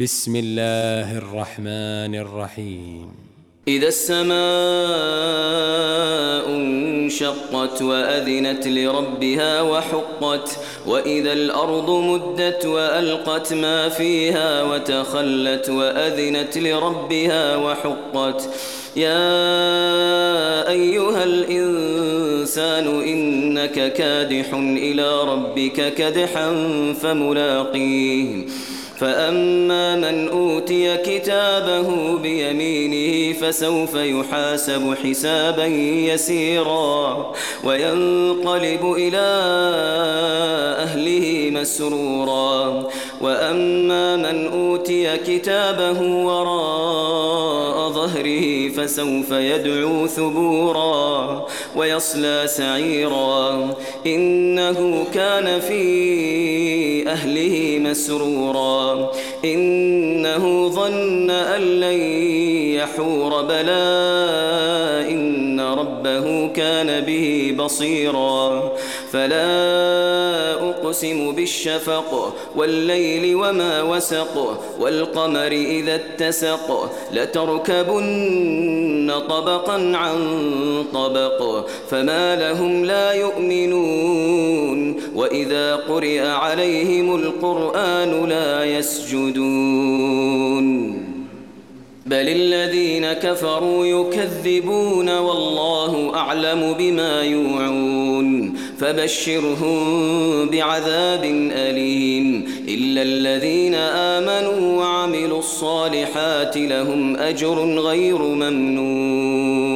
بسم الله الرحمن الرحيم. إذا السماء انشقت وأذنت لربها وحقت وإذا الأرض مدت وألقت ما فيها وتخلت وأذنت لربها وحقت يا أيها الإنسان إنك كادح إلى ربك كدحا فملاقيه فأما من أوتي كتابه بيمينه فسوف يحاسب حسابا يسيرا وينقلب إلى أهله مسرورا وأما من أوتي كتابه وراء ظهره فسوف يدعو ثبورا ويصلى سعيرا إنه كان في أهله مسرورا إنه ظن أن لن يحور بلى إن ربه كان به بصيرا فلا أقسم بالشفق والليل وما وسق والقمر إذا اتسق لتركبن طبقا عن طبق فما لهم لا يؤمنون وإذا قرئ عليهم القرآن لا يسجدون بل الذين كفروا يكذبون والله أعلم بما يوعون فبشرهم بعذاب أليم إلا الذين آمنوا وعملوا الصالحات لهم أجر غير ممنون